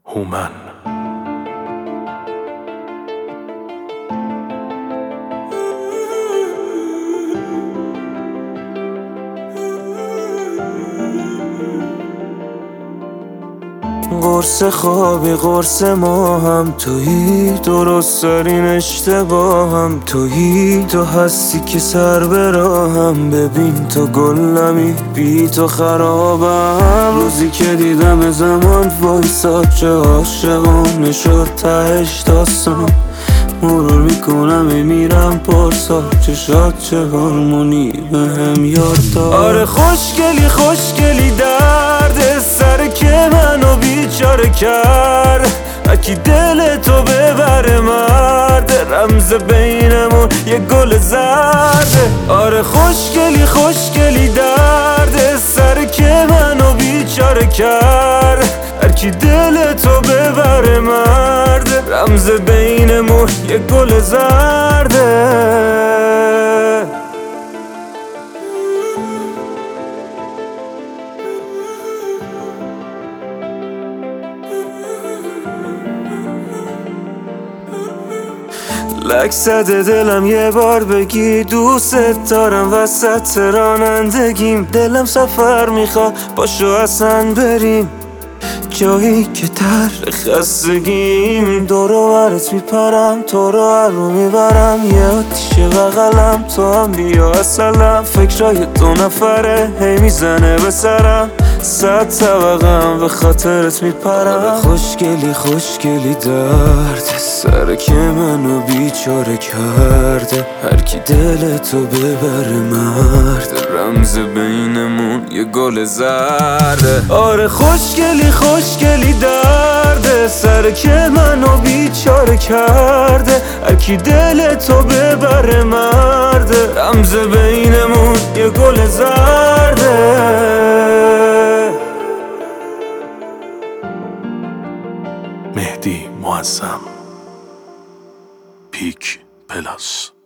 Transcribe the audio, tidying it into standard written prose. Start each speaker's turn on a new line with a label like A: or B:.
A: هومن.
B: قرص خوابی قرص ما هم تویی، درست دارین اشتباهم تویی، تو هستی که سر به راهم، ببین تو گلمی بی تو خرابم. روزی که دیدم زمان وایساد چه عاشقانه شد تهش داستان، مرور میکنم میرم پرسا چشات چه هارمونی بهم یاد داد. آره خوشگلی خوشگلی درد سر که منو بیچاره کرد، اکی دل تو ببره مرد، رمز بینمون یه گل زرده. آره خوشگلی خوشگلی درد سر که منو بیچاره کرد، هرکی دل تو ببره مرد، رمز بینمون یه گل زرده. لک زده دلم یه بار بگی دوست دارم، وسط رانندگیم دلم سفر میخواد باشو اصلا بریم جایی که تر خستگیم. دور و برت میپرم تو رو هر رو میبرم، یه آتیشه بغلم تو هم بیا اصلم. فکرای 2 نفره هی میزنه به سرم، 100 طبقم به خاطرت میپرم. خوشگلی خوشگلی درد سر که منو بیچاره کرده، هرکی دل تو ببره مرد، رمز بینمون یه گل زرده. آره خوشگلی خوشگلی درد سر که منو بیچاره کرده، هرکی دل تو ببره مرد، رمز بینمون یه گل زرده.
A: مهدی معظم، پیک پلاس.